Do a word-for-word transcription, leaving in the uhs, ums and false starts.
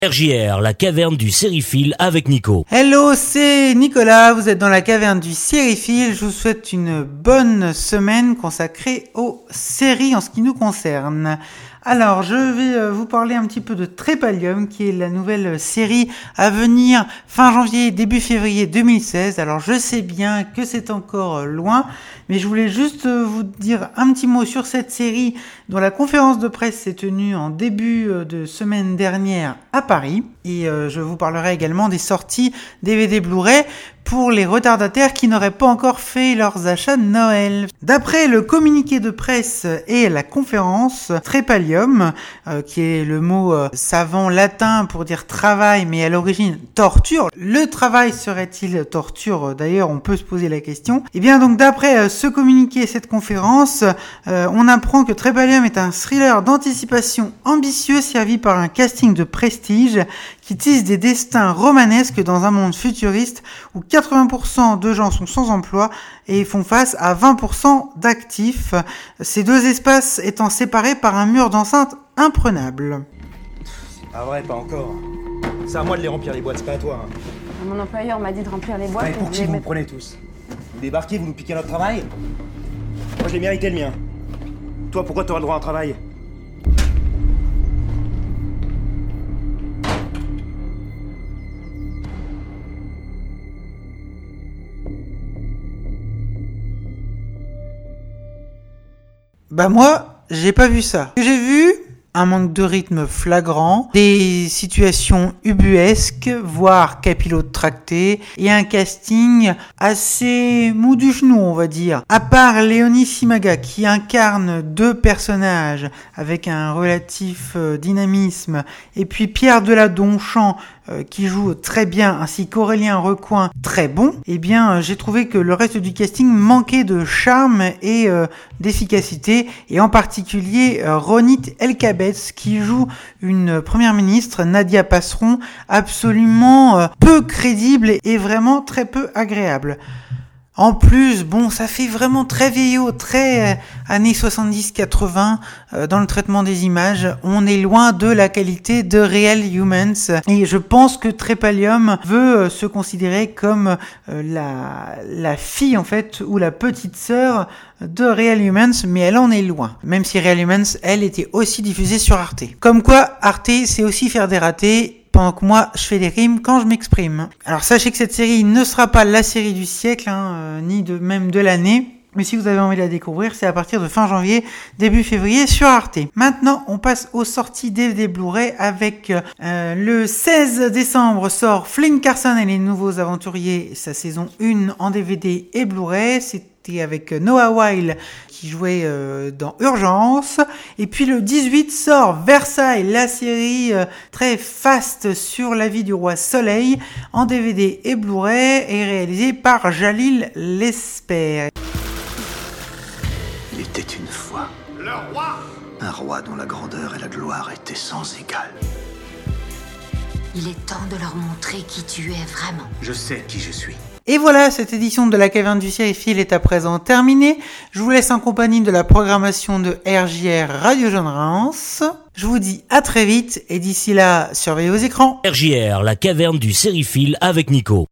R J R, la caverne du sériephile avec Nico. Hello, c'est Nicolas, vous êtes dans la caverne du sériephile. Je vous souhaite une bonne semaine consacrée aux séries en ce qui nous concerne. Alors, je vais vous parler un petit peu de Trépalium, qui est la nouvelle série à venir fin janvier, début février deux mille seize. Alors, je sais bien que c'est encore loin, mais je voulais juste vous dire un petit mot sur cette série dont la conférence de presse s'est tenue en début de semaine dernière à Paris. Et euh, je vous parlerai également des sorties D V D Blu-ray pour les retardataires qui n'auraient pas encore fait leurs achats de Noël. D'après le communiqué de presse et la conférence, Trépalium, euh, qui est le mot euh, savant latin pour dire travail, mais à l'origine torture. Le travail serait-il torture? D'ailleurs, on peut se poser la question. Et bien donc d'après euh, ce communiqué et cette conférence, euh, on apprend que Trépalium est un thriller d'anticipation ambitieux servi par un casting de prestige qui tisse des destins romanesques dans un monde futuriste où quatre-vingts pour cent de gens sont sans emploi et font face à vingt pour cent d'actifs, ces deux espaces étant séparés par un mur d'enceinte imprenable. Ah ouais, pas encore. C'est à moi de les remplir les boîtes, c'est pas à toi. Hein. Mon employeur m'a dit de remplir les boîtes. Ouais, pour qui vous me prenez tous? Vous débarquez, vous nous piquez notre travail? Moi je l'ai mérité le mien. Toi, pourquoi t'auras le droit à un travail? Bah moi, j'ai pas vu ça. J'ai vu un manque de rythme flagrant, des situations ubuesques, voire capillotractées, et un casting assez mou du genou, on va dire. À part Léonie Simaga, qui incarne deux personnages avec un relatif euh, dynamisme, et puis Pierre Deladonchamp, euh, qui joue très bien, ainsi qu'Aurélien Recoing, très bon, eh bien, euh, j'ai trouvé que le reste du casting manquait de charme et euh, d'efficacité, et en particulier euh, Ronit Elkabetz, qui joue une première ministre, Nadia Passeron, absolument euh, peu crédible et vraiment très peu agréable. En plus, bon, ça fait vraiment très vieillot, très euh, années soixante-dix quatre-vingts euh, dans le traitement des images. On est loin de la qualité de Real Humans. Et je pense que Trépalium veut euh, se considérer comme euh, la, la fille, en fait, ou la petite sœur de Real Humans, mais elle en est loin. Même si Real Humans, elle, était aussi diffusée sur Arte. Comme quoi, Arte, c'est aussi faire des ratés, pendant que moi, je fais des rimes quand je m'exprime. Alors sachez que cette série ne sera pas la série du siècle, hein, euh, ni de même de l'année. Mais si vous avez envie de la découvrir, c'est à partir de fin janvier, début février sur Arte. Maintenant, on passe aux sorties D V D Blu-ray avec euh, le seize décembre sort Flynn Carson et les Nouveaux Aventuriers, sa saison un en D V D et Blu-ray. C'était avec Noah Wyle qui jouait euh, dans Urgence. Et puis le dix-huit sort Versailles, la série euh, très faste sur la vie du roi Soleil en D V D et Blu-ray et réalisée par Jalil Lesper. Il était une fois le roi, un roi dont la grandeur et la gloire étaient sans égal. Il est temps de leur montrer qui tu es vraiment. Je sais qui je suis. Et voilà, cette édition de la caverne du sériephile est à présent terminée. Je vous laisse en compagnie de la programmation de R J R Radio Jeune-Reims. Je vous dis à très vite et d'ici là, surveillez vos écrans. R J R, la caverne du sériephile avec Nico.